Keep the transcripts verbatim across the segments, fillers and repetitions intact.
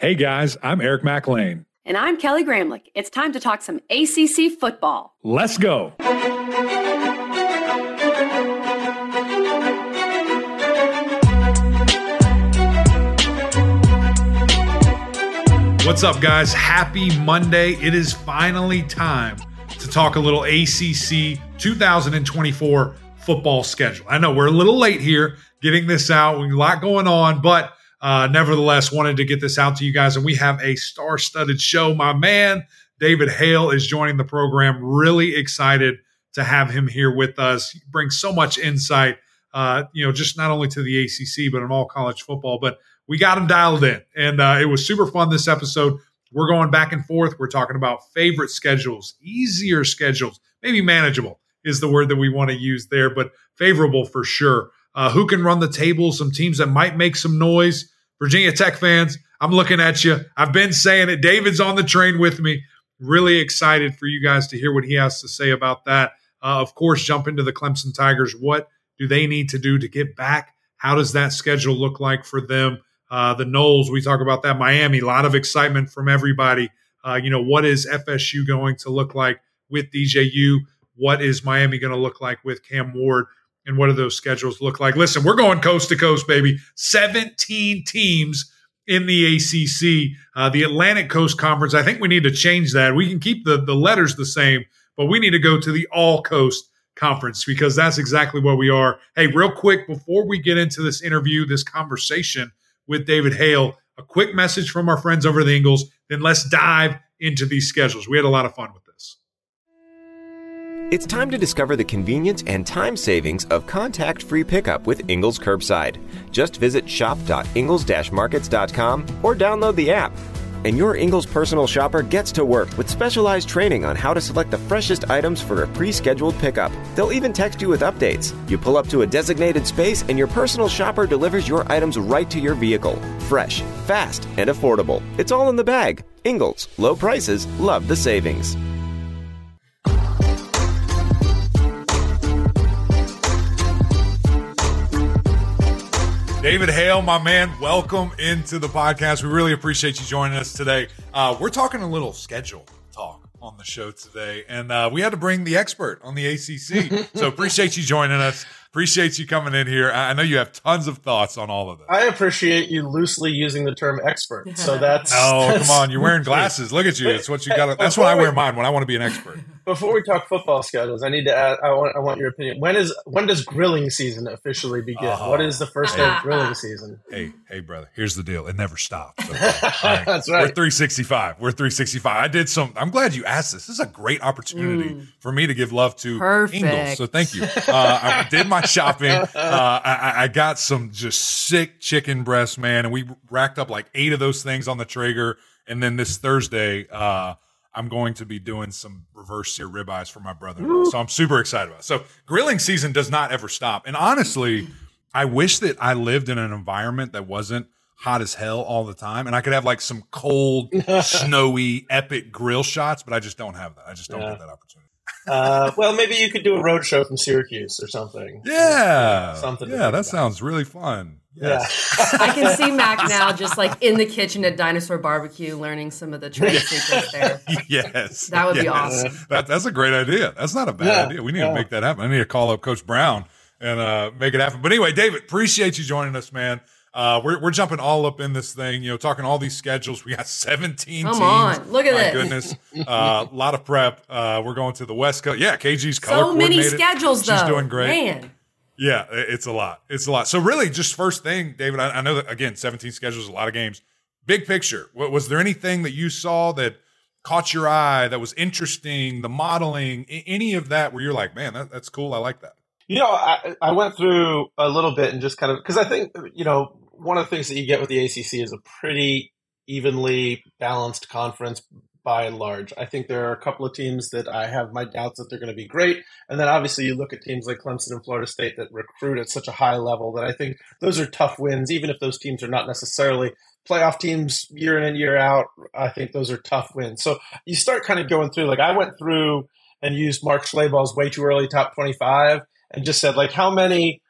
Hey guys, I'm Eric McLean. And I'm Kelly Gramlich. It's time to talk some A C C football. Let's go. What's up, guys? Happy Monday. It is finally time to talk a little A C C two thousand twenty-four football schedule. I know we're a little late here getting this out. We have a lot going on, but uh, nevertheless, wanted to get this out to you guys. And we have a star-studded show. My man, David Hale, is joining the program. Really excited to have him here with us. He brings so much insight, uh, you know, just not only to the A C C, but in all college football. But we got him dialed in, and uh, it was super fun this episode. We're going back and forth. We're talking about favorite schedules, easier schedules, maybe manageable is the word that we want to use there, but favorable for sure. Uh, who can run the table? Some teams that might make some noise. Virginia Tech fans, I'm looking at you. I've been saying it. David's on the train with me. Really excited for you guys to hear what he has to say about that. Uh, of course, jump into the Clemson Tigers. What do they need to do to get back? How does that schedule look like for them? Uh, the Noles, we talk about that. Miami, a lot of excitement from everybody. Uh, you know, what is F S U going to look like with D J U? What is Miami going to look like with Cam Ward? And what do those schedules look like? Listen, we're going coast to coast, baby. seventeen teams in the A C C. Uh, the Atlantic Coast Conference, I think we need to change that. We can keep the, the letters the same, but we need to go to the All Coast Conference because that's exactly what we are. Hey, real quick, before we get into this interview, this conversation with David Hale, a quick message from our friends over the Ingles, then let's dive into these schedules. We had a lot of fun with this. It's time to discover the convenience and time savings of contact-free pickup with Ingles Curbside. Just visit shop dot ingles dash markets dot com or download the app. And your Ingles personal shopper gets to work with specialized training on how to select the freshest items for a pre-scheduled pickup. They'll even text you with updates. You pull up to a designated space and your personal shopper delivers your items right to your vehicle. Fresh, fast, and affordable. It's all in the bag. Ingles. Low prices. Love the savings. David Hale, my man, welcome into the podcast. We really appreciate you joining us today. Uh, we're talking a little schedule talk on the show today, and uh, we had to bring the expert on the A C C. So appreciate you joining us. Appreciate you coming in here. I know you have tons of thoughts on all of this. I appreciate you loosely using the term expert. So that's oh, that's, come on, you're wearing glasses. Look at you. That's what you got. That's why I wear mine when I want to be an expert. Before we talk football schedules, I need to add. I want. I want your opinion. When is when does grilling season officially begin? Uh, what is the first day of grilling season? Hey, hey, brother. Here's the deal. It never stops. Okay? Right. That's right. We're three sixty-five. We're three sixty-five. I did some. I'm glad you asked this. This is a great opportunity mm. for me to give love to Perfect. Ingles. So thank you. Uh, I did my shopping. Uh, I, I got some just sick chicken breasts, man, and we racked up like eight of those things on the Traeger. And then this Thursday, uh, I'm going to be doing some reverse sear ribeyes for my brother-in-law. So I'm super excited about it. So grilling season does not ever stop. And honestly, I wish that I lived in an environment that wasn't hot as hell all the time. And I could have like some cold, snowy, epic grill shots, but I just don't have that. I just don't yeah. get that opportunity. uh, well, maybe you could do a road show from Syracuse or something. Yeah. Something. Yeah, that about. sounds really fun. Yes. Yeah. I can see Mac now just like in the kitchen at Dinosaur Barbecue learning some of the trade secrets there. Yes. That would yes. be awesome. That, that's a great idea. That's not a bad yeah. idea. We need yeah. to make that happen. I need to call up Coach Brown and uh, make it happen. But anyway, David, appreciate you joining us, man. Uh, we're we're jumping all up in this thing, you know, talking all these schedules. We got seventeen Come teams. on, look at My this. goodness, a uh, lot of prep. Uh, we're going to the West Coast. Yeah, K G's color So many coordinated. schedules, though. She's doing great. Man. Yeah, it's a lot. It's a lot. So really, just first thing, David, I, I know that, again, seventeen schedules, a lot of games. Big picture, what, was there anything that you saw that caught your eye, that was interesting, the modeling, any of that where you're like, man, that, that's cool, I like that? You know, I, I went through a little bit and just kind of, because I think, you know, one of the things that you get with the A C C is a pretty evenly balanced conference by and large. I think there are a couple of teams that I have my doubts that they're going to be great. And then obviously you look at teams like Clemson and Florida State that recruit at such a high level that I think those are tough wins, even if those teams are not necessarily playoff teams year in and year out. I think those are tough wins. So you start kind of going through, like I went through and used Mark Schlabach's way too early top twenty-five and just said, like, how many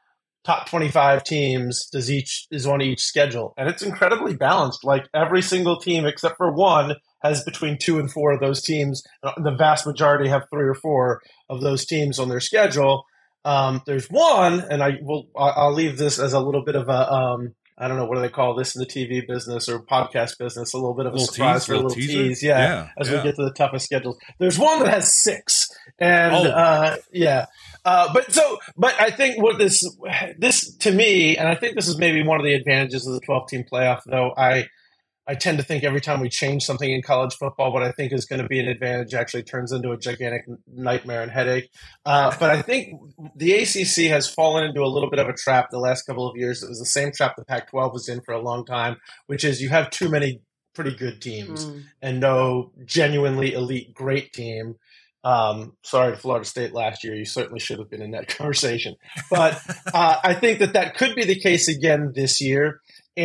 top twenty-five teams does each is on each schedule, and it's incredibly balanced. Like every single team except for one has between two and four of those teams. The vast majority have three or four of those teams on their schedule. Um, there's one, and I will I'll leave this as a little bit of a um, I don't know, what do they call this in the T V business or podcast business? A little bit of a Little surprise tease, for a little little tease. teaser? Yeah, Yeah, as yeah. we get to the toughest schedules. There's one that has six. And, Oh. uh, yeah. Uh, but so, but I think what this, this to me, and I think this is maybe one of the advantages of the twelve team playoff, though I, I tend to think every time we change something in college football, what I think is going to be an advantage actually turns into a gigantic nightmare and headache. Uh, but I think the A C C has fallen into a little bit of a trap the last couple of years. It was the same trap the Pac twelve was in for a long time, which is you have too many pretty good teams Mm. and no genuinely elite great team. Um, sorry to Florida State last year. You certainly should have been in that conversation. But uh, I think that that could be the case again this year.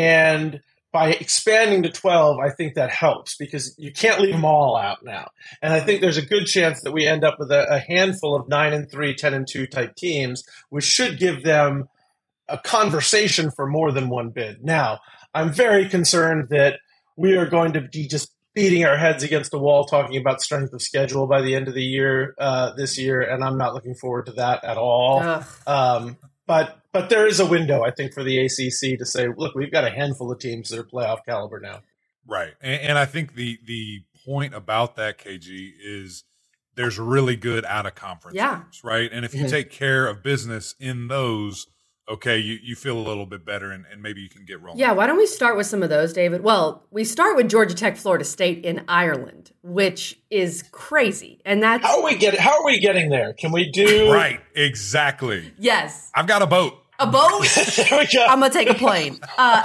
And by expanding to twelve, I think that helps because you can't leave them all out now. And I think there's a good chance that we end up with a, a handful of nine and three, ten and two type teams, which should give them a conversation for more than one bid. Now, I'm very concerned that we are going to be just beating our heads against the wall talking about strength of schedule by the end of the year uh, this year, and I'm not looking forward to that at all. Ugh. Um, but but there is a window, I think, for the A C C to say, look, we've got a handful of teams that are playoff caliber now. Right. And, and I think the the point about that, K G, is there's really good out of conference Yeah. games, right? And if you Mhm. take care of business in those, okay, you, you feel a little bit better and, and maybe you can get rolling. Yeah, why don't we start with some of those, David? Well, we start with Georgia Tech, Florida State in Ireland, which is crazy. And that's How are we getting? How are we getting there? Can we do Right. Exactly. yes. I've got a boat. A boat? There we go. I'm gonna take a plane. Uh,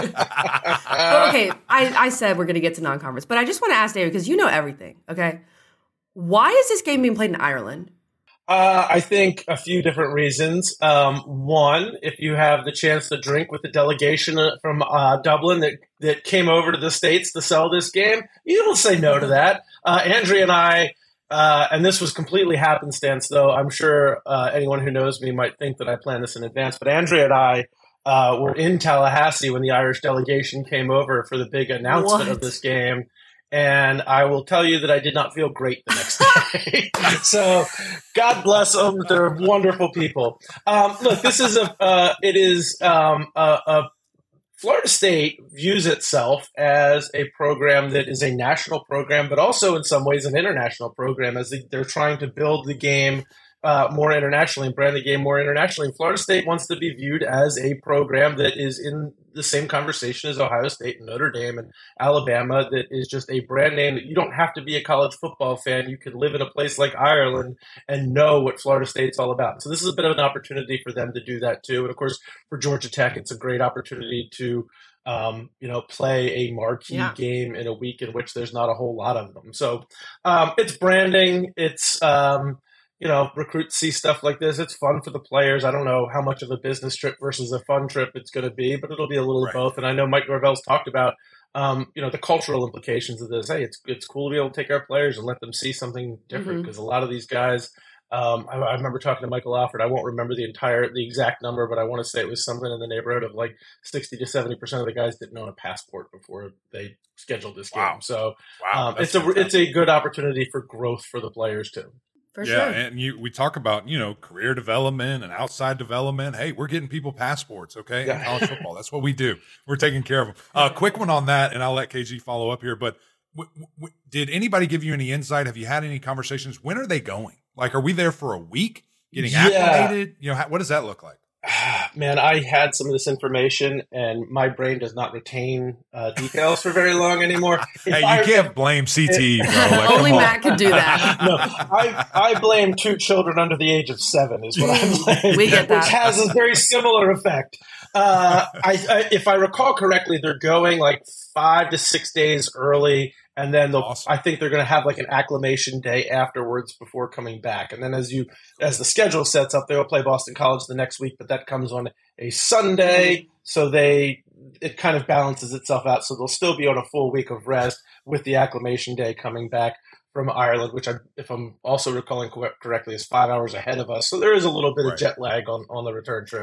okay, I, I said we're gonna get to non-conference, but I just want to ask David because you know everything. Okay, why is this game being played in Ireland? Uh, I think a few different reasons. Um, one, if you have the chance to drink with the delegation from uh, Dublin that, that came over to the States to sell this game, you don't say no to that. Uh, Andrea and I, uh, and this was completely happenstance, though I'm sure uh, anyone who knows me might think that I planned this in advance, but Andrea and I uh, were in Tallahassee when the Irish delegation came over for the big announcement What? of this game. And I will tell you that I did not feel great the next day. So God bless them. They're wonderful people. Um, look, this is a, uh, it is um, a, a Florida State views itself as a program that is a national program, but also in some ways an international program as they, they're trying to build the game uh, more internationally and brand the game more internationally. Florida State wants to be viewed as a program that is in the same conversation as Ohio State and Notre Dame and Alabama, that is just a brand name that you don't have to be a college football fan. You could live in a place like Ireland and know what Florida State's all about. So this is a bit of an opportunity for them to do that too. And of course, for Georgia Tech, it's a great opportunity to um, you know, play a marquee Yeah. game in a week in which there's not a whole lot of them. So um, it's branding. It's um, you know, recruits see stuff like this. It's fun for the players. I don't know how much of a business trip versus a fun trip it's going to be, but it'll be a little Right. of both. And I know Mike Norvell's talked about, um, you know, the cultural implications of this. Hey, it's it's cool to be able to take our players and let them see something different Mhm. because a lot of these guys. Um, I, I remember talking to Michael Alford. I won't remember the entire, the exact number, but I want to say it was something in the neighborhood of like sixty to seventy percent of the guys didn't own a passport before they scheduled this game. Wow. So Wow. um, that's it's a fantastic. it's a good opportunity for growth for the players too. For yeah, sure. and you we talk about, you know, career development and outside development. Hey, we're getting people passports, okay? Yeah. In college football. That's what we do. We're taking care of them. Uh, quick one on that, and I'll let K G follow up here. But w- w- did anybody give you any insight? Have you had any conversations? When are they going? Like, are we there for a week getting Yeah. acclimated? You know, how, what does that look like? Man, I had some of this information, and my brain does not retain uh, details for very long anymore. If Hey, you I- can't blame C T E, bro. Like, Only come on. Matt could do that. no, I, I blame two children under the age of seven is what I blame. We get that. Which has a very similar effect. Uh, I, I, if I recall correctly, they're going like five to six days early, and then they'll, Awesome. I think they're going to have like an acclimation day afterwards before coming back. And then as you as the schedule sets up, they'll play Boston College the next week, but that comes on a Sunday, so they it kind of balances itself out. So they'll still be on a full week of rest with the acclimation day coming back from Ireland, which I, if I'm also recalling cor- correctly, is five hours ahead of us. So there is a little bit Right. of jet lag on, on the return trip.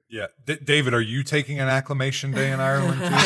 Yeah. D- David, are you taking an acclimation day in Ireland too?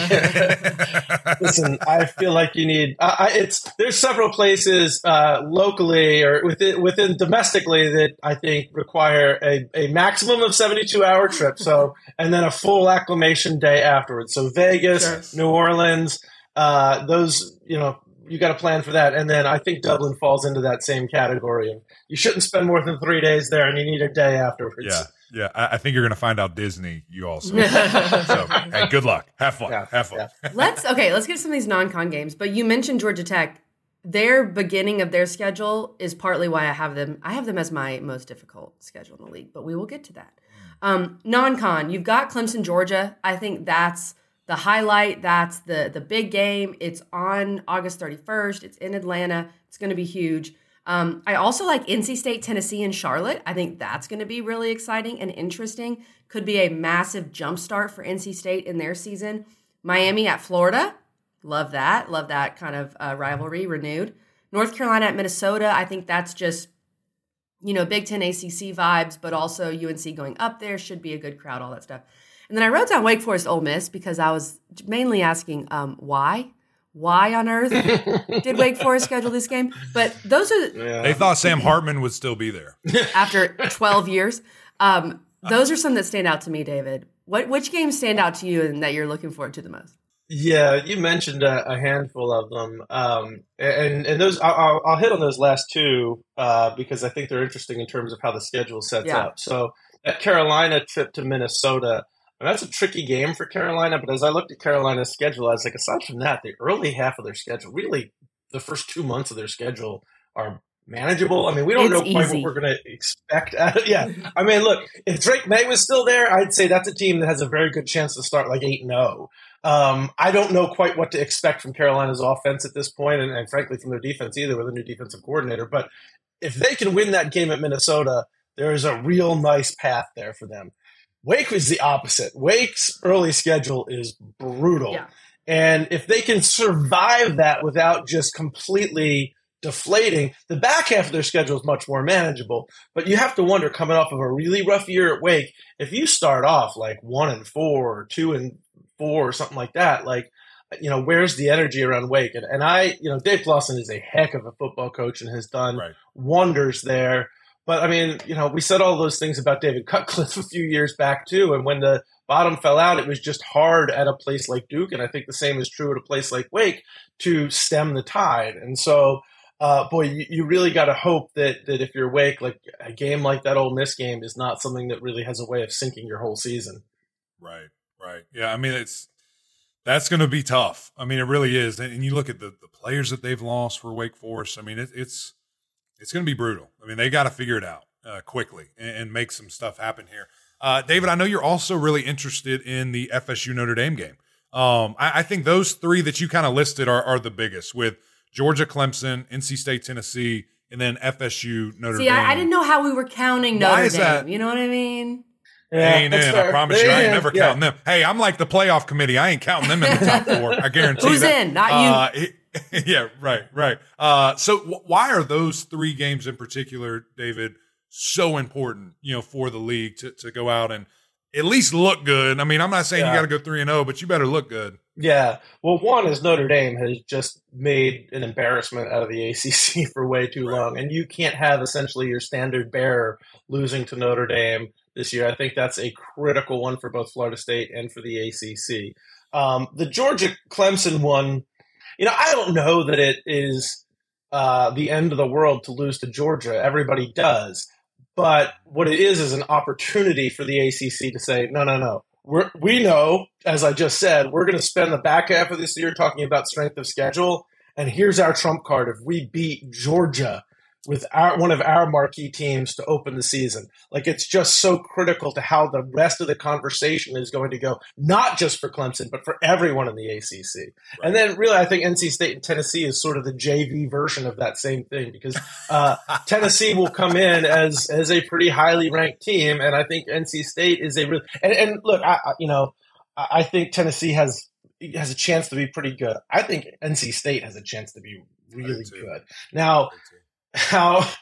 Listen, I feel like you need, uh, I, it's, there's several places uh, locally or within, within domestically that I think require a, a maximum of seventy-two hour trip. So, and then a full acclimation day afterwards. So Vegas, Sure. New Orleans, uh, those, you know, you got to plan for that. And then I think Dublin falls into that same category. And you shouldn't spend more than three days there and you need a day afterwards. Yeah. Yeah. I, I think you're going to find out Disney, you also. So, hey, good luck. Have fun. Yeah, Have fun. yeah. Let's okay. Let's get to some of these non-con games. But you mentioned Georgia Tech. Their beginning of their schedule is partly why I have them. I have them as my most difficult schedule in the league. But we will get to that. Um, non-con. You've got Clemson, Georgia. I think that's the highlight. That's the the big game. It's on August thirty-first. It's in Atlanta. It's going to be huge. Um, I also like N C State, Tennessee, and Charlotte. I think that's going to be really exciting and interesting. Could be a massive jumpstart for N C State in their season. Miami at Florida. Love that. Love that kind of uh, rivalry renewed. North Carolina at Minnesota. I think that's just, you know, Big Ten A C C vibes, but also U N C going up there. Should be a good crowd, all that stuff. And then I wrote down Wake Forest, Ole Miss because I was mainly asking um, why. Why on earth did Wake Forest schedule this game? But those are Yeah. They thought Sam Hartman would still be there. after twelve years. Um, those are some that stand out to me, David. What which games stand out to you and that you're looking forward to the most? Yeah, you mentioned a, a handful of them, um, and and those I'll, I'll hit on those last two uh, because I think they're interesting in terms of how the schedule sets Yeah. up. So that Carolina trip to Minnesota, and that's a tricky game for Carolina. But as I looked at Carolina's schedule, I was like, aside from that, the early half of their schedule, really, the first two months of their schedule are manageable. I mean, we don't It's know quite easy. what we're going to expect out of Yeah, I mean, look, if Drake May was still there, I'd say that's a team that has a very good chance to start like eight and zero. Um, I don't know quite what to expect from Carolina's offense at this point, and, and frankly from their defense either with a new defensive coordinator. But if they can win that game at Minnesota, there is a real nice path there for them. Wake is the opposite. Wake's early schedule is brutal. Yeah. And if they can survive that without just completely deflating, the back half of their schedule is much more manageable. But you have to wonder, coming off of a really rough year at Wake, if you start off like one and four or two and four or something like that, like, you know, where's the energy around Wake? And, and I, you know, Dave Clawson is a heck of a football coach and has done Right. wonders there. But I mean, you know, we said all those things about David Cutcliffe a few years back too. And when the bottom fell out, it was just hard at a place like Duke. And I think the same is true at a place like Wake to stem the tide. And so, uh, boy, you, you really got to hope that, that if you're Wake, like a game like that Ole Miss game is not something that really has a way of sinking your whole season. Right, right. Yeah, I mean, it's that's going to be tough. I mean, it really is. And, and you look at the, the players that they've lost for Wake Forest. I mean, it, it's it's going to be brutal. I mean, they got to figure it out uh, quickly and, and make some stuff happen here. Uh, David, I know you're also really interested in the F S U Notre Dame game. Um, I, I think those three that you kind of listed are, are the biggest, with Georgia, Clemson, N C State, Tennessee, and then F S U Notre See, Dame. I, I didn't know how we were counting Notre Why is Dame. that? You know what I mean? ain't that's in. fair. I promise They you, I ain't in, never yeah. counting them. Hey, I'm like the playoff committee. I ain't counting them in the top four. I guarantee Who's that. in? Not you. Uh, it- yeah, right, right. Uh, so w- why are those three games in particular, David, so important, you know, for the league to, to go out and at least look good? I mean, I'm not saying Yeah. you got to go three and oh, but you better look good. Yeah. Well, one is Notre Dame has just made an embarrassment out of the A C C for way too Right. long. And you can't have essentially your standard bearer losing to Notre Dame this year. I think that's a critical one for both Florida State and for the A C C. Um, the Georgia Clemson one, you know, I don't know that it is uh, the end of the world to lose to Georgia. Everybody does. But what it is is an opportunity for the A C C to say, no, no, no. We're, we know, as I just said, we're going to spend the back half of this year talking about strength of schedule. And here's our trump card. If we beat Georgia with our, one of our marquee teams to open the season, like it's just so critical to how the rest of the conversation is going to go, not just for Clemson, but for everyone in the A C C. Right. And then really, I think N C State and Tennessee is sort of the J V version of that same thing, because uh, Tennessee will come in as as a pretty highly ranked team, and I think N C State is a really and, and look, I, I- you know, I I think Tennessee has has a chance to be pretty good. I think N C State has a chance to be really too. good. Now, how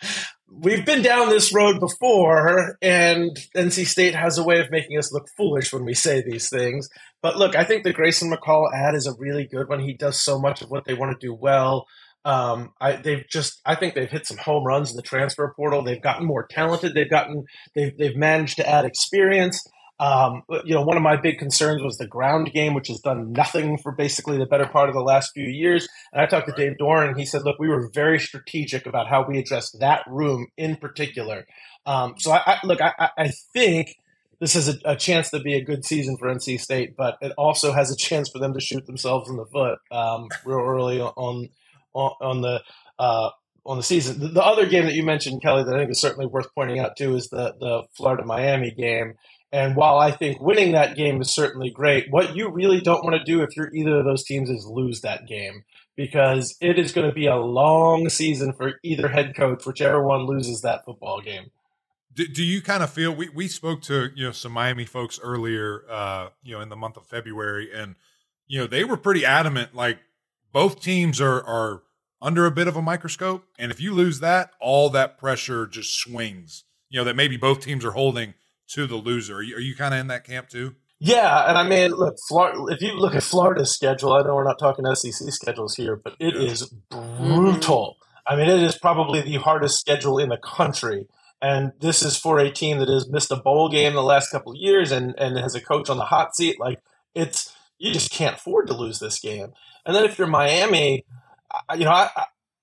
we've been down this road before, and N C State has a way of making us look foolish when we say these things. But look, I think the Grayson McCall ad is a really good one. He does so much of what they want to do well. Um, I, they've just, I think they've hit some home runs in the transfer portal. They've gotten more talented. They've gotten, they've, they've managed to add experience. Um, you know, one of my big concerns was the ground game, which has done nothing for basically the better part of the last few years. And I talked to Dave Doran, and he said, look, we were very strategic about how we addressed that room in particular. Um, so I, I look, I, I think this has a, a chance to be a good season for N C State, but it also has a chance for them to shoot themselves in the foot, um, real early on, on, on the, uh, on the season. The, the other game that you mentioned, Kelly, that I think is certainly worth pointing out too, is the, the Florida-Miami game. And while I think winning that game is certainly great, what you really don't want to do if you're either of those teams is lose that game, because it is going to be a long season for either head coach, whichever one loses that football game. Do, do you kind of feel we, we spoke to, you know, some Miami folks earlier, uh, you know, in the month of February, and, you know, they were pretty adamant, like both teams are, are under a bit of a microscope. And if you lose that, all that pressure just swings, you know, that maybe both teams are holding to the loser. Are you, are you kind of in that camp too? Yeah, and I mean, look, Florida, if you look at Florida's schedule, I know we're not talking S E C schedules here, but it is brutal. I mean, it is probably the hardest schedule in the country. And this is for a team that has missed a bowl game the last couple of years and, and has a coach on the hot seat. Like, it's, you just can't afford to lose this game. And then if you're Miami, you know, I,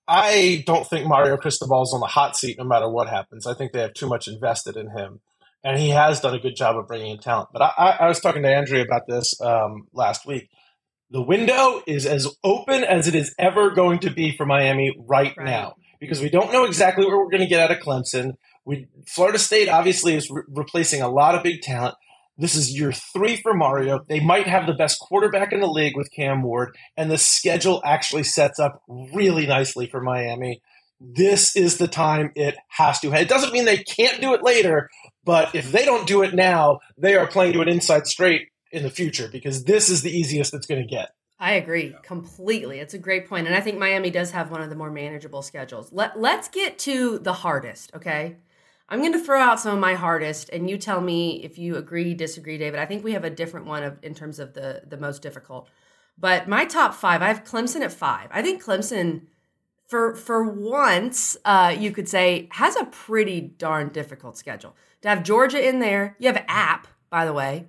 I don't think Mario Cristobal's on the hot seat no matter what happens. I think they have too much invested in him. And he has done a good job of bringing in talent. But I, I was talking to Andrea about this um, last week. The window is as open as it is ever going to be for Miami right, right. now, because we don't know exactly what we're going to get out of Clemson. We, Florida State obviously is re- replacing a lot of big talent. This is year three for Mario. They might have the best quarterback in the league with Cam Ward, and the schedule actually sets up really nicely for Miami. This is the time it has to. It doesn't mean they can't do it later, but if they don't do it now, they are playing to an inside straight in the future, because this is the easiest it's going to get. I agree completely. It's a great point. And I think Miami does have one of the more manageable schedules. Let, let's get to the hardest, okay? I'm going to throw out some of my hardest, and you tell me if you agree, disagree, David. I think we have a different one of, in terms of the, the most difficult. But my top five, I have Clemson at five. I think Clemson, for for once, uh, you could say, has a pretty darn difficult schedule. To have Georgia in there, you have App, by the way,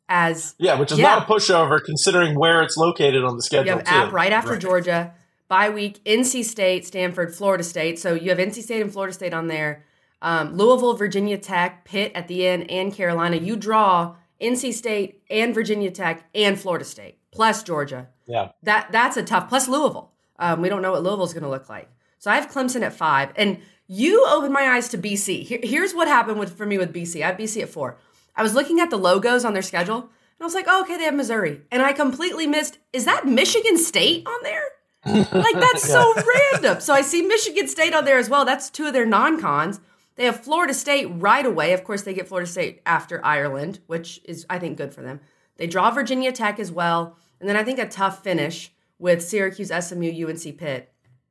as yeah, which is yeah. not a pushover considering where it's located on the schedule. You have too. App right after right. Georgia, bye week, N C State, Stanford, Florida State. So you have N C State and Florida State on there. Um, Louisville, Virginia Tech, Pitt at the end, and Carolina. You draw N C State and Virginia Tech and Florida State plus Georgia. Yeah, that that's a tough. Plus Louisville. Um, we don't know what Louisville's going to look like. So I have Clemson at five, and you opened my eyes to B C. Here, here's what happened with for me with B C. I have B C at four. I was looking at the logos on their schedule, and I was like, oh, okay, they have Missouri. And I completely missed, is that Michigan State on there? Like, that's yeah. so random. So I see Michigan State on there as well. That's two of their non-cons. They have Florida State right away. Of course, they get Florida State after Ireland, which is, I think, good for them. They draw Virginia Tech as well. And then I think a tough finish with Syracuse, S M U, U N C, Pitt.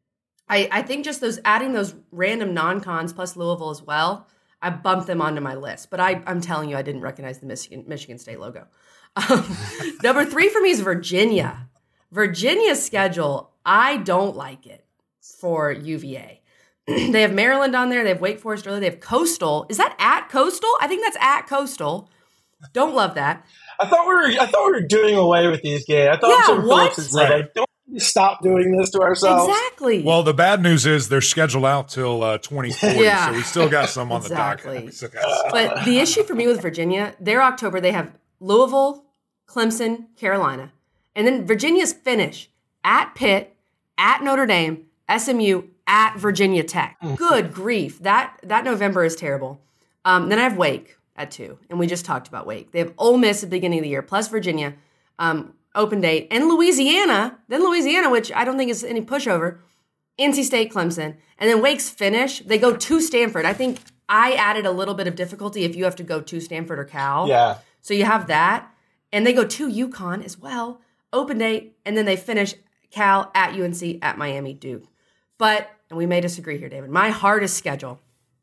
I, I think just those adding those random non-cons plus Louisville as well, I bumped them onto my list. But I, I'm telling you, I didn't recognize the Michigan, Michigan State logo. Um, number three for me is Virginia. Virginia's schedule, I don't like it for U V A. They have Maryland on there. They have Wake Forest early. They have Coastal. Is that at Coastal? I think that's at Coastal. Don't love that. I thought we were. I thought we were doing away with these games. I thought yeah, Tim what? Phillips had said, right. "Don't stop doing this to ourselves." Exactly. Well, the bad news is they're scheduled out till uh, twenty forty, yeah. so we still got some on exactly. the docket. But the issue for me with Virginia, their October, they have Louisville, Clemson, Carolina, and then Virginia's finish at Pitt, at Notre Dame, S M U, at Virginia Tech. Good grief. That that November is terrible. Um, then I have Wake at two, and we just talked about Wake. They have Ole Miss at the beginning of the year, plus Virginia, um, open date, and Louisiana, then Louisiana, which I don't think is any pushover, N C State, Clemson, and then Wake's finish, they go to Stanford. I think I added a little bit of difficulty if you have to go to Stanford or Cal. Yeah. So you have that, and they go to UConn as well, open date, and then they finish Cal, at U N C, at Miami, Duke. But, and we may disagree here, David, my hardest schedule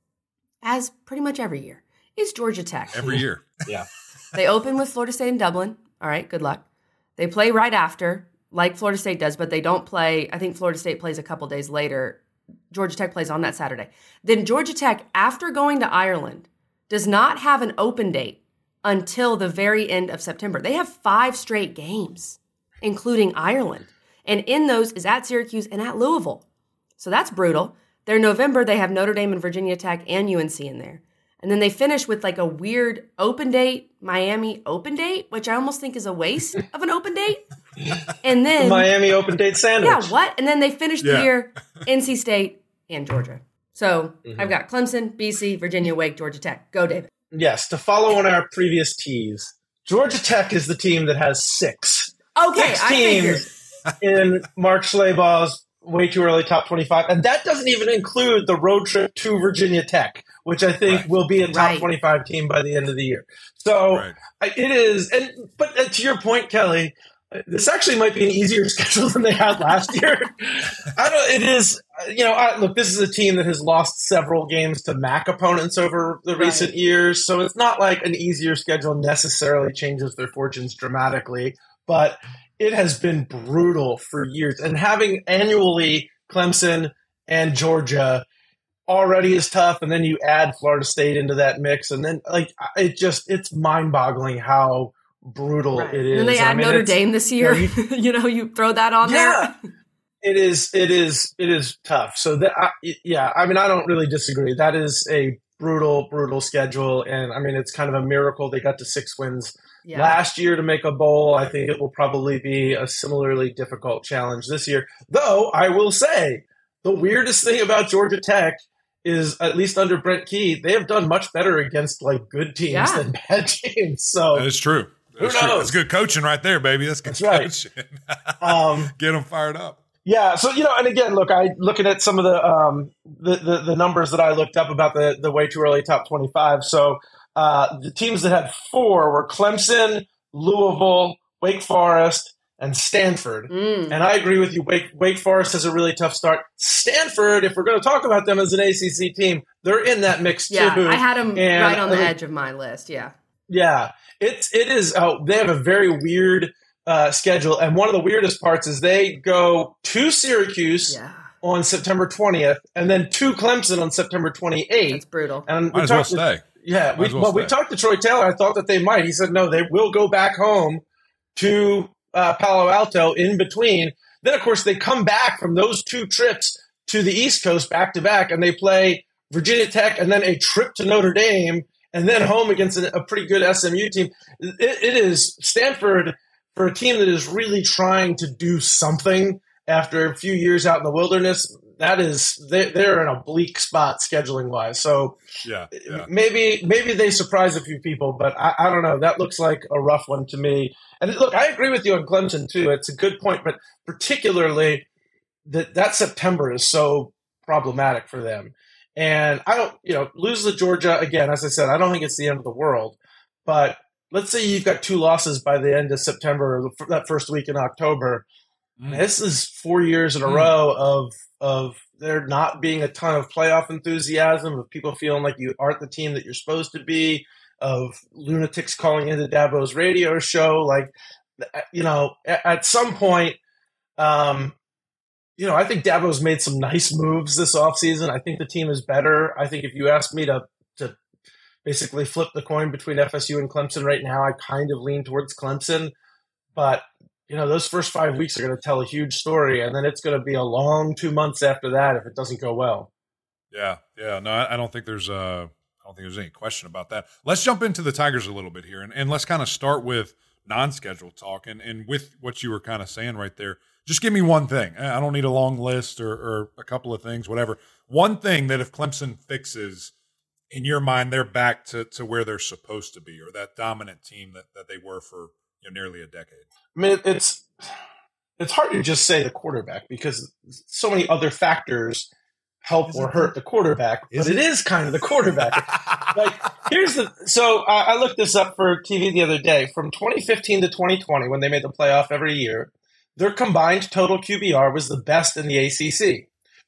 as pretty much every year, is Georgia Tech. Every year. Yeah. They open with Florida State in Dublin. All right, good luck. They play right after, like Florida State does, but they don't play. I think Florida State plays a couple days later. Georgia Tech plays on that Saturday. Then Georgia Tech, after going to Ireland, does not have an open date until the very end of September. They have five straight games, including Ireland. And in those is at Syracuse and at Louisville. So that's brutal. They're November, they have Notre Dame and Virginia Tech and U N C in there. And then they finish with like a weird open date, Miami open date, which I almost think is a waste of an open date. And then Miami open date sandwich. Yeah, what? And then they finish the Yeah. year N C State and Georgia. So Mhm. I've got Clemson, B C, Virginia, Wake, Georgia Tech. Go, David. Yes, to follow on our previous tease, Georgia Tech is the team that has six. Okay, six I figured. teams in Mark Schlabach's way too early top twenty-five. And that doesn't even include the road trip to Virginia Tech, which I think Right. will be a top Right. twenty-five team by the end of the year. So Right. I, it is. And But uh, to your point, Kelly, uh, this actually might be an easier schedule than they had last year. I don't. It is. uh, You know, I, look. This is a team that has lost several games to M A C opponents over the Right. recent years, so it's not like an easier schedule necessarily changes their fortunes dramatically. But it has been brutal for years, and having annually Clemson and Georgia already is tough, and then you add Florida State into that mix, and then like it just it's mind-boggling how brutal Right. it is. And then they I add mean, Notre it's- Dame this year. you You know, you throw that on Yeah. there. It is, it is, it is tough. So that, I, yeah, I mean, I don't really disagree. That is a brutal, brutal schedule, and I mean, it's kind of a miracle they got to six wins Yeah. last year to make a bowl. I think it will probably be a similarly difficult challenge this year. Though I will say, the weirdest thing about Georgia Tech is, at least under Brent Key, they have done much better against like good teams Yeah. than bad teams. So That is true. That's Who true. knows? That's good coaching right there, baby. That's good That's right. coaching. um, Get them fired up. Yeah, so you know, and again, look, I looking at some of the um, the, the the numbers that I looked up about the the way too early top twenty-five. So uh, the teams that had four were Clemson, Louisville, Wake Forest, and Stanford. Mm. And I agree with you. Wake Wake Forest has a really tough start. Stanford, if we're going to talk about them as an A C C team, they're in that mix Yeah, too. I had them And, right on the uh, edge of my list. Yeah. Yeah, it's it is. Uh, they have a very weird uh, schedule, and one of the weirdest parts is they go to Syracuse Yeah. on September twentieth, and then to Clemson on September twenty-eighth. That's brutal. And Might as well stay. Yeah, Might we, as well well, we stay. talked to Troy Taylor. I thought that they might. He said no, they will go back home to uh, Palo Alto in between. Then, of course, they come back from those two trips to the East Coast back to back, and they play Virginia Tech, and then a trip to Notre Dame, and then home against a, a pretty good S M U team. It, it is Stanford, for a team that is really trying to do something after a few years out in the wilderness. That is, they, they're in a bleak spot scheduling wise. So Yeah. yeah. maybe maybe they surprise a few people, but I, I don't know. That looks like a rough one to me. And look, I agree with you on Clemson too. It's a good point, but particularly that that September is so problematic for them. And I don't, you know, lose to Georgia again. As I said, I don't think it's the end of the world. But let's say you've got two losses by the end of September, or that first week in October. Mm. This is four years in a Mm. row of of there not being a ton of playoff enthusiasm, of people feeling like you aren't the team that you're supposed to be, of lunatics calling into Dabo's radio show. Like, you know, at, at some point, um, you know, I think Dabo's made some nice moves this offseason. I think the team is better. I think if you ask me to to basically flip the coin between F S U and Clemson right now, I kind of lean towards Clemson. But you know, those first five weeks are going to tell a huge story, and then it's going to be a long two months after that if it doesn't go well. Yeah, yeah. No, I, I don't think there's uh, I don't think there's any question about that. Let's jump into the Tigers a little bit here, and, and let's kind of start with non-scheduled talk, and, and with what you were kind of saying right there. Just give me one thing. I don't need a long list or, or a couple of things, whatever. One thing that if Clemson fixes, in your mind, they're back to, to where they're supposed to be, or that dominant team that, that they were for you know, nearly a decade. I mean, it's it's hard to just say the quarterback because so many other factors help Is or it hurt the quarterback, Is but it it? is kind of the quarterback. Like, here's the so uh, I looked this up for T V the other day. From twenty fifteen to twenty twenty, when they made the playoff every year, their combined total Q B R was the best in the A C C.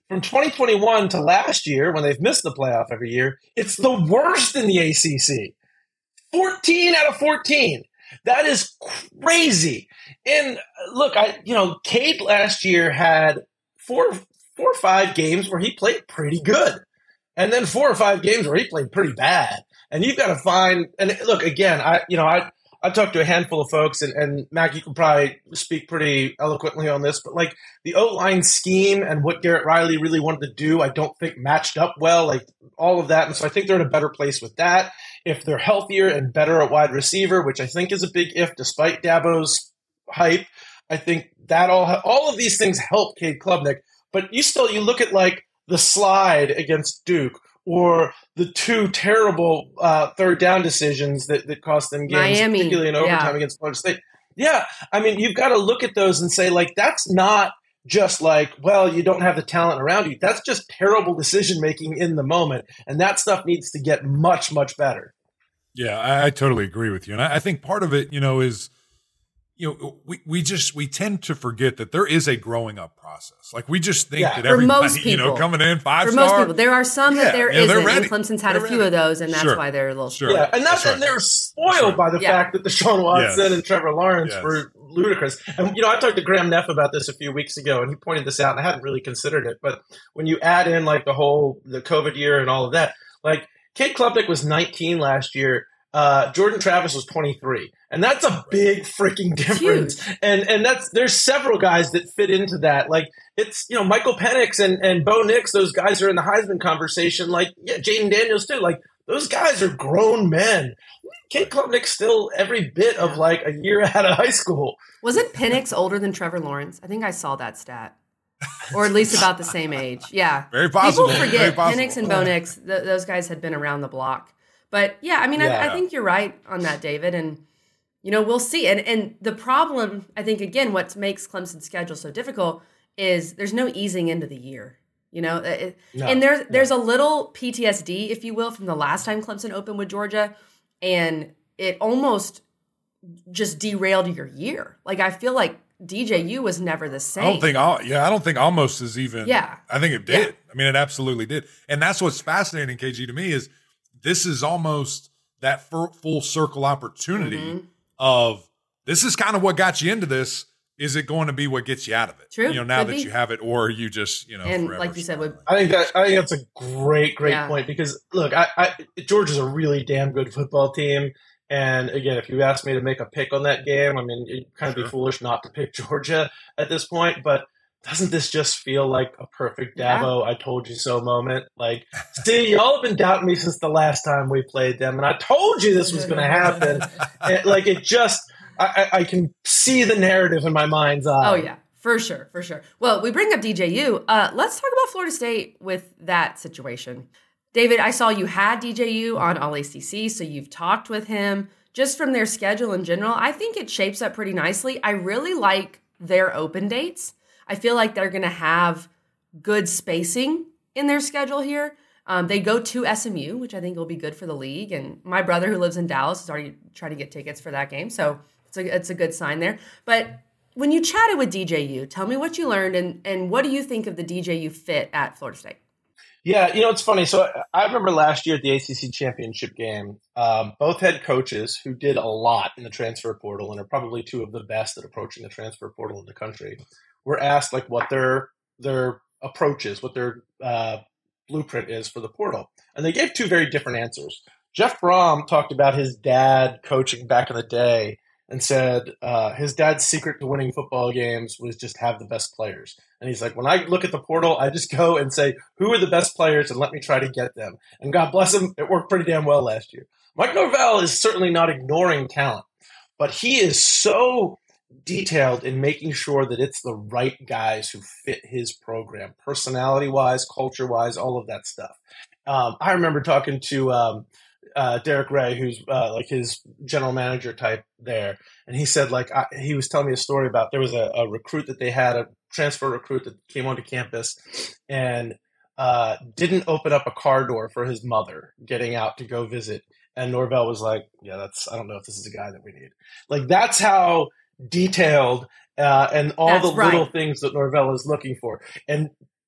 from twenty twenty-one to last year, when they've missed the playoff every year, it's the worst in the A C C. fourteen out of fourteen. That is crazy. And look, I you know, Cade last year had four four or five games where he played pretty good. And then four or five games where he played pretty bad. And you've got to find and look, again, I you know, I I talked to a handful of folks, and, and Mac, you can probably speak pretty eloquently on this, but like the O-line scheme and what Garrett Riley really wanted to do, I don't think matched up well, like all of that. And so I think they're in a better place with that. If they're healthier and better at wide receiver, which I think is a big if, despite Dabo's hype, I think that all all of these things help Cade Klubnik. But you still you look at like the slide against Duke, or the two terrible uh, third down decisions that, that cost them games, Miami, particularly in overtime yeah. against Florida State. Yeah, I mean, you've got to look at those and say, like, that's not just like, well, you don't have the talent around you. That's just terrible decision-making in the moment, and that stuff needs to get much, much better. Yeah, I, I totally agree with you. And I, I think part of it, you know, is, you know, we, we just, we tend to forget that there is a growing up process. Like we just think Yeah. that For everybody, most you know, people. coming in five For star. most people, there are some Yeah, that there yeah, they're isn't, ready. and Clemson's had They're a few ready. of those, and that's Sure. why they're a little Sure. Yeah, and That's that's, right. and they're spoiled Sure. by the Yeah. fact that Deshaun Watson Yes. and Trevor Lawrence Yes. were ludicrous. And, you know, I talked to Graham Neff about this a few weeks ago, and he pointed this out, and I hadn't really considered it. But when you add in, like, the whole the COVID year and all of that, like, Cade Klubnik was nineteen last year. Uh, Jordan Travis was twenty-three, and that's a big freaking difference. huge. And and that's there's several guys that fit into that. Like it's you know Michael Penix and and Bo Nix, those guys are in the Heisman conversation. Like yeah, Jaden Daniels too. Like those guys are grown men. Cade Klubnik's still every bit of like a year out of high school. Wasn't Penix older than Trevor Lawrence? I think I saw that stat. Or at least about the same age. Yeah. Very possible. People Very forget possible. Penix and Bo Nix, th- those guys had been around the block. But yeah, I mean, Yeah. I, I think you're right on that, David. And, you know, we'll see. And and the problem, I think, again, what makes Clemson's schedule so difficult is there's no easing into the year. You know, it, No, and there's no. there's a little P T S D, if you will, from the last time Clemson opened with Georgia. And it almost just derailed your year. Like, I feel like D J U was never the same. I don't think, al- yeah, I don't think almost is even. Yeah. I think it did. Yeah. I mean, it absolutely did. And that's what's fascinating, K G, to me is this is almost that fur- full circle opportunity Mhm. of this is kind of what got you into this. Is it going to be what gets you out of it? True. You know, now Could that be. you have it, or are you just, you know, And forever like you said, with struggling? I think that I think that's a great, great Yeah. point because look, I, I Georgia's a really damn good football team. And again, if you asked me to make a pick on that game, I mean, it'd kind of Sure. be foolish not to pick Georgia at this point. But doesn't this just feel like a perfect Dabo I told you so moment? Like, see, y'all have been doubting me since the last time we played them, and I told you this was going to happen. And, like, it just, I, I, I can see the narrative in my mind's eye. Oh, yeah, for sure, for sure. Well, we bring up D J U. Uh, let's talk about Florida State with that situation. David, I saw you had D J U on All A C C, so you've talked with him. Just from their schedule in general, I think it shapes up pretty nicely. I really like their open dates. I feel like they're going to have good spacing in their schedule here. Um, they go to S M U, which I think will be good for the league. And my brother who lives in Dallas is already trying to get tickets for that game. So it's a, it's a good sign there. But when you chatted with D J U, tell me what you learned and, and what do you think of the D J U fit at Florida State? Yeah, you know, it's funny. So I remember last year at the A C C championship game, um, both head coaches who did a lot in the transfer portal and are probably two of the best at approaching the transfer portal in the country were asked like what their their approach is, what their uh, blueprint is for the portal. And they gave two very different answers. Jeff Brom talked about his dad coaching back in the day and said uh, his dad's secret to winning football games was just have the best players. And he's like, when I look at the portal, I just go and say, who are the best players and let me try to get them. And God bless him, it worked pretty damn well last year. Mike Norvell is certainly not ignoring talent, but he is so detailed in making sure that it's the right guys who fit his program, personality-wise, culture-wise, all of that stuff. Um, I remember talking to um, uh, Derek Ray, who's uh, like his general manager type there, and he said, like, I, he was telling me a story about there was a, a recruit that they had, a transfer recruit that came onto campus and uh, didn't open up a car door for his mother getting out to go visit. And Norvell was like, yeah, that's, I don't know if this is a guy that we need. Like, that's how detailed uh, and all That's the right. little things that Norvell is looking for. And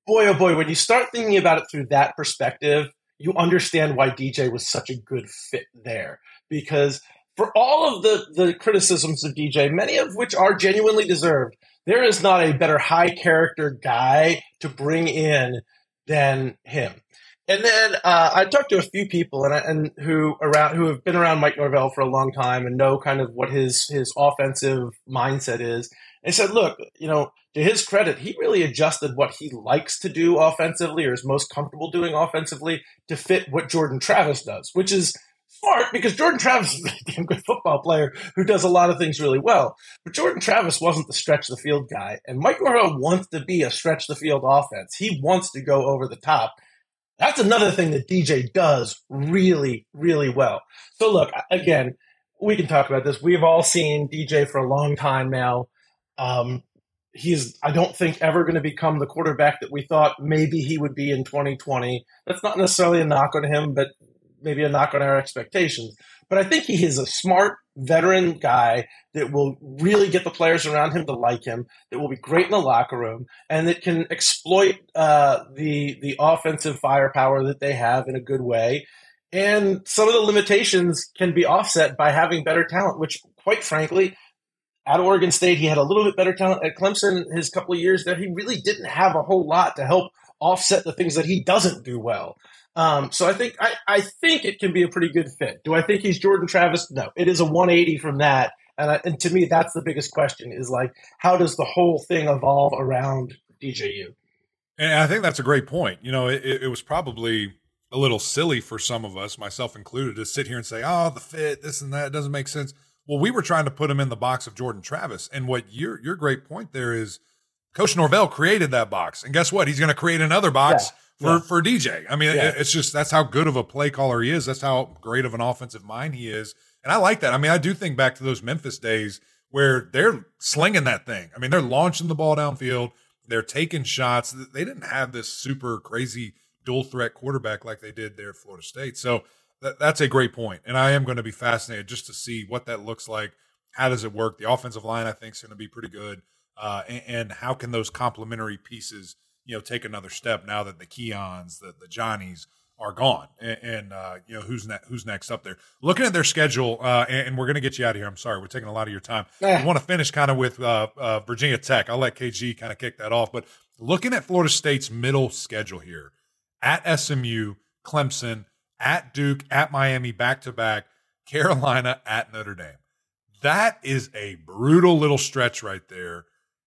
boy, oh boy, when you start thinking about it through that perspective, you understand why D J was such a good fit there. Because for all of the, the criticisms of D J, many of which are genuinely deserved, there is not a better high character guy to bring in than him. And then uh, I talked to a few people and, I, and who around who have been around Mike Norvell for a long time and know kind of what his his offensive mindset is. And said, look, you know, to his credit, he really adjusted what he likes to do offensively or is most comfortable doing offensively to fit what Jordan Travis does, which is smart because Jordan Travis is a damn good football player who does a lot of things really well. But Jordan Travis wasn't the stretch the field guy. And Mike Norvell wants to be a stretch the field offense. He wants to go over the top. That's another thing that D J does really, really well. So look, again, we can talk about this. We've all seen D J for a long time now. Um, he's, I don't think, ever going to become the quarterback that we thought maybe he would be in twenty twenty. That's not necessarily a knock on him, but maybe a knock on our expectations. But I think he is a smart veteran guy that will really get the players around him to like him, that will be great in the locker room, and that can exploit uh, the the offensive firepower that they have in a good way. And some of the limitations can be offset by having better talent, which, quite frankly, at Oregon State, he had a little bit better talent. At Clemson, his couple of years there, he really didn't have a whole lot to help offset the things that he doesn't do well. Um, so I think I, I think it can be a pretty good fit. Do I think he's Jordan Travis? No. It is a one eighty from that. And, I, and to me, that's the biggest question is like, how does the whole thing evolve around D J U? And I think that's a great point. You know, it, it was probably a little silly for some of us, myself included, to sit here and say, oh, the fit, this and that, it doesn't make sense. Well, we were trying to put him in the box of Jordan Travis. And what your your great point there is Coach Norvell created that box. And guess what? He's going to create another box yeah, for, yeah. for D J. I mean, yeah. it's just that's how good of a play caller he is. That's how great of an offensive mind he is. And I like that. I mean, I do think back to those Memphis days where they're slinging that thing. I mean, they're launching the ball downfield. They're taking shots. They didn't have this super crazy dual threat quarterback like they did there at Florida State. So that, that's a great point. And I am going to be fascinated just to see what that looks like. How does it work? The offensive line, I think, is going to be pretty good. Uh, and, and how can those complementary pieces, you know, take another step now that the Keons, the, the Johnnies are gone? And, and uh, you know, who's, ne- who's next up there? Looking at their schedule, uh, and, and we're going to get you out of here. I'm sorry. We're taking a lot of your time. I want to finish kind of with uh, uh, Virginia Tech. I'll let K G kind of kick that off. But looking at Florida State's middle schedule here, at S M U, Clemson, at Duke, at Miami, back-to-back, Carolina, at Notre Dame. That is a brutal little stretch right there.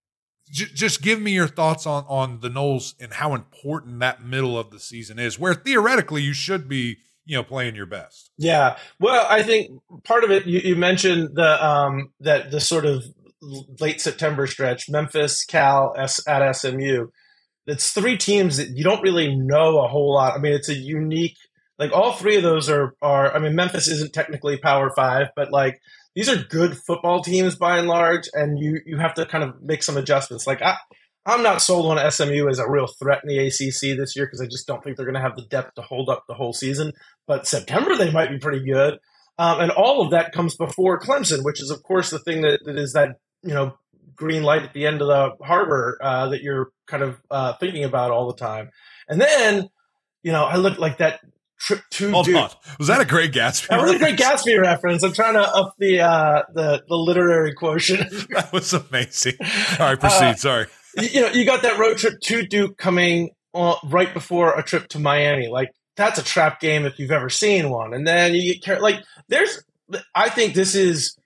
J- just give me your thoughts on, on the Noles and how important that middle of the season is, where theoretically you should be, you know, playing your best. Yeah. Well, I think part of it, you, you mentioned the um, that the sort of late September stretch, Memphis, Cal, S, at S M U. It's three teams that you don't really know a whole lot. I mean, it's a unique, like all three of those are, are, I mean, Memphis isn't technically Power Five, but like these are good football teams by and large. And you, you have to kind of make some adjustments. Like I, I'm not sold on S M U as a real threat in the A C C this year because I just don't think they're going to have the depth to hold up the whole season. But September, they might be pretty good. Um, and all of that comes before Clemson, which is, of course, the thing that, that is that, you know, green light at the end of the harbor uh, that you're kind of uh, thinking about all the time. And then, you know, I look like that trip to Hold Duke. on. Was that a great Gatsby That was reference? a great Gatsby reference. I'm trying to up the uh, the, the literary quotient. That was amazing. All right, proceed. Uh, Sorry. You know, you got that road trip to Duke coming on, right before a trip to Miami. Like, that's a trap game if you've ever seen one. And then you get, like, there's, I think this is,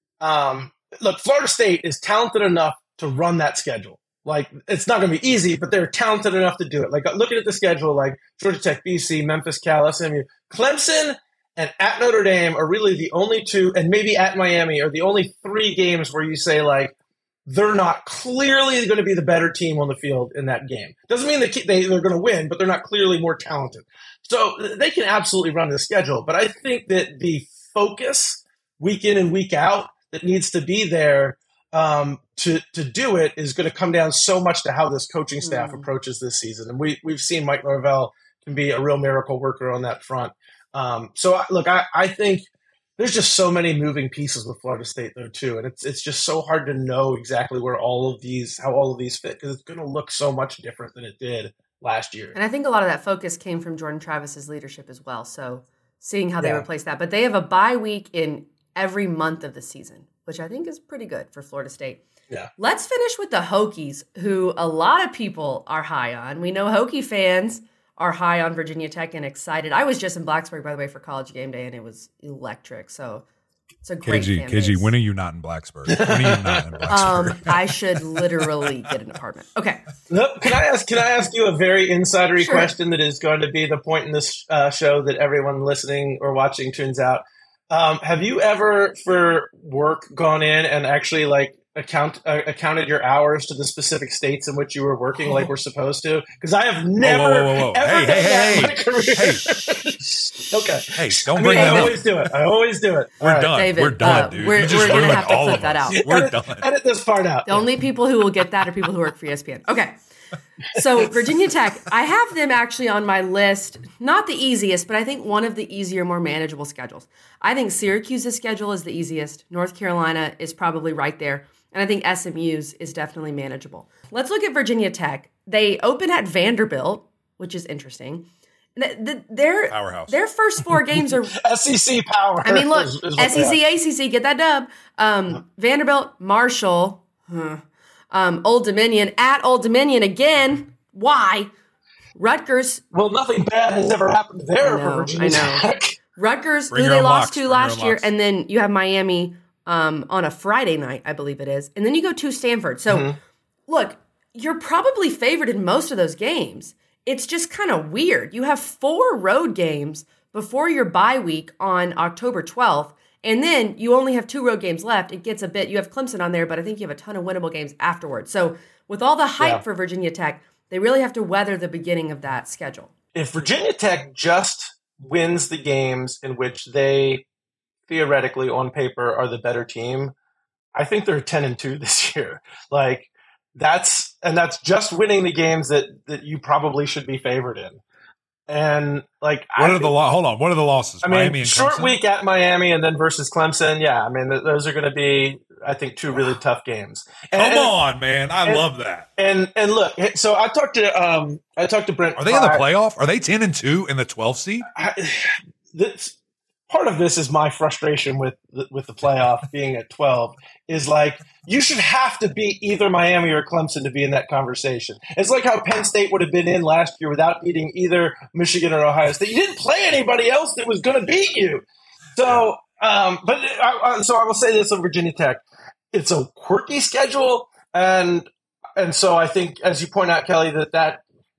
um, look, Florida State is talented enough to run that schedule. Like, it's not going to be easy, but they're talented enough to do it. Like, looking at the schedule, like Georgia Tech, B C, Memphis, Cal, S M U, Clemson, and at Notre Dame are really the only two, and maybe at Miami are the only three games where you say, like, they're not clearly going to be the better team on the field in that game. Doesn't mean they, they, they're going to win, but they're not clearly more talented. So they can absolutely run the schedule. But I think that the focus week in and week out that needs to be there um, to to do it is going to come down so much to how this coaching staff mm. approaches this season. And we, we've seen Mike Norvell can be a real miracle worker on that front. Um, so, look, I, I think there's just so many moving pieces with Florida State, though, too. And it's it's just so hard to know exactly where all of these, how all of these fit, because it's going to look so much different than it did last year. And I think a lot of that focus came from Jordan Travis's leadership as well. So seeing how they Yeah. replace that. But they have a bye week in every month of the season, which I think is pretty good for Florida State. Yeah. Let's finish with the Hokies, who a lot of people are high on. We know Hokie fans are high on Virginia Tech and excited. I was just in Blacksburg, by the way, for College Game Day, and it was electric. So it's a great K G, fan K G, base. when are you not in Blacksburg? When are you not in Blacksburg? Um, I should literally get an apartment. Okay. Look, Can I ask? Can I ask you a very insidery Sure. question that is going to be the point in this uh, show that everyone listening or watching tunes out? Um, have you ever, for work, gone in and actually like account uh, accounted your hours to the specific states in which you were working, like we're supposed to? Because I have never whoa, whoa, whoa. ever Hey, done hey, that hey, in my hey. career. Okay. Hey, don't I mean, bring I that up. always do it. I always do it. We're All right. done. David, we're done, uh, dude. we're- you just we're gonna ruined have to all clip of that us. out. We're edit, done. edit this part out. The only people who will get that are people who work for E S P N. Okay. So Virginia Tech, I have them actually on my list. Not the easiest, but I think one of the easier, more manageable schedules. I think Syracuse's schedule is the easiest. North Carolina is probably right there. And I think S M U's is definitely manageable. Let's look at Virginia Tech. They open at Vanderbilt, which is interesting. The- the- Their, Powerhouse. their first four games are S E C power. I mean, look, is- is what S E C, they are. A C C, get that dub. Um, Vanderbilt, Marshall, huh, um, Old Dominion, at Old Dominion again. Why? Rutgers, Well, nothing bad has ever happened there I know, for Virginia I know. Tech. Rutgers, Bring who your they own lost locks, to bring your last own year, locks. and then you have Miami um, on a Friday night, I believe it is, and then you go to Stanford. So, Mm-hmm. look, you're probably favored in most of those games. It's just kind of weird. You have four road games before your bye week on October twelfth, and then you only have two road games left. It gets a bit, you have Clemson on there, but I think you have a ton of winnable games afterwards. So, with all the hype Yeah. for Virginia Tech, they really have to weather the beginning of that schedule. If Virginia Tech just wins the games in which they theoretically on paper are the better team, I think they're ten and two this year. Like that's and that's just winning the games that that you probably should be favored in. And like What I are the lo- hold on? What are the losses? I mean, Miami and short Clemson? week at Miami and then versus Clemson. Yeah, I mean th- those are going to be, I think, two really tough games. And, Come on, man! I and- love that. And and look, so I talked to um I talked to Brent. Are they in the Pry- playoff? Are they ten and two in the twelfth seed? I, this part of this is my frustration with the, with the playoff being at twelve is like you should have to beat either Miami or Clemson to be in that conversation. It's like how Penn State would have been in last year without beating either Michigan or Ohio State. You didn't play anybody else that was going to beat you. So, um, but I, I, so I will say this on Virginia Tech: it's a quirky schedule, and and so I think, as you point out, Kelly, that that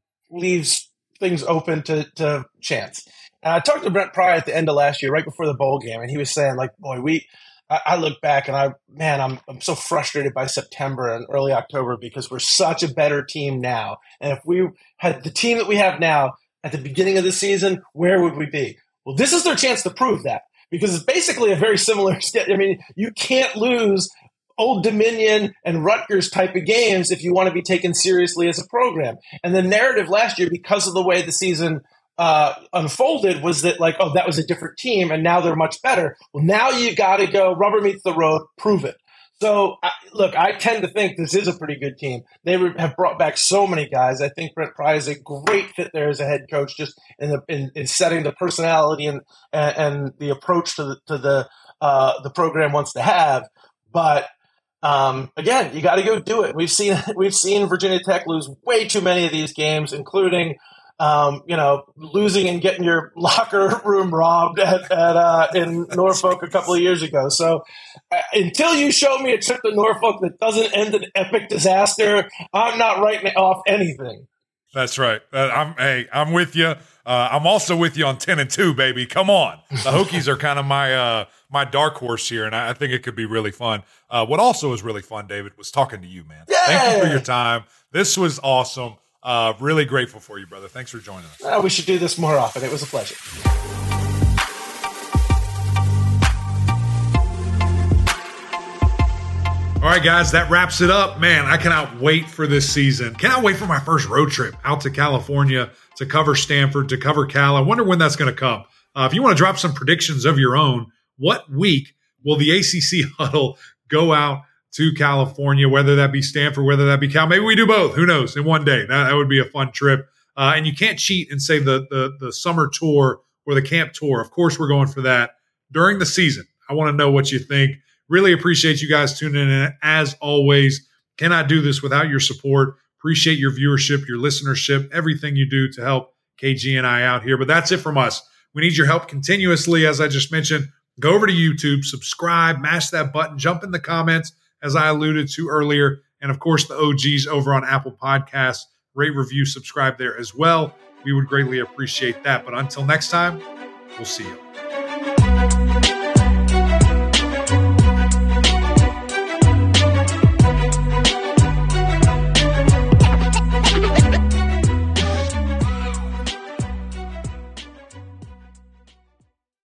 leaves things open to, to chance. And I talked to Brent Pry at the end of last year, right before the bowl game, and he was saying, like, boy, we I, I look back and I man, I'm I'm so frustrated by September and early October because we're such a better team now. And if we had the team that we have now at the beginning of the season, where would we be? Well, this is their chance to prove that because it's basically a very similar schedule. I mean, you can't lose Old Dominion and Rutgers type of games if you want to be taken seriously as a program. And the narrative last year, because of the way the season uh, unfolded, was that like, oh, that was a different team, and now they're much better. Well, now you got to go rubber meets the road, prove it. So, I, look, I tend to think this is a pretty good team. They re- have brought back so many guys. I think Brent Pry is a great fit there as a head coach, just in the in, in setting the personality and and, and the approach to the to the uh, the program wants to have. But um, again, you got to go do it. We've seen we've seen Virginia Tech lose way too many of these games, including um, you know losing and getting your locker room robbed at, at uh, in Norfolk a couple of years ago. So uh, until you show me a trip to Norfolk that doesn't end in epic disaster, I'm not writing off anything. That's right. Uh, I'm hey, I'm with you. Uh, I'm also with you on ten and two, baby. Come on, the Hokies are kind of my uh, my dark horse here, and I, I think it could be really fun. Uh, what also was really fun, David, was talking to you, man. Yeah. Thank you for your time. This was awesome. Uh, really grateful for you, brother. Thanks for joining us. Uh, we should do this more often. It was a pleasure. All right, guys, that wraps it up. Man, I cannot wait for this season. Cannot wait for my first road trip out to California to cover Stanford, to cover Cal. I wonder when that's going to come. Uh, if you want to drop some predictions of your own, what week will the A C C huddle go out to California, whether that be Stanford, whether that be Cal? Maybe we do both. Who knows? In one day. That, that would be a fun trip. Uh, and you can't cheat and say the, the the summer tour or the camp tour. Of course, we're going for that during the season. I want to know what you think. Really appreciate you guys tuning in. As always, cannot do this without your support. Appreciate your viewership, your listenership, everything you do to help K G and I out here. But that's it from us. We need your help continuously, as I just mentioned. Go over to YouTube, subscribe, mash that button, jump in the comments, as I alluded to earlier. And, of course, the O Gs over on Apple Podcasts. Rate, review, subscribe there as well. We would greatly appreciate that. But until next time, we'll see you.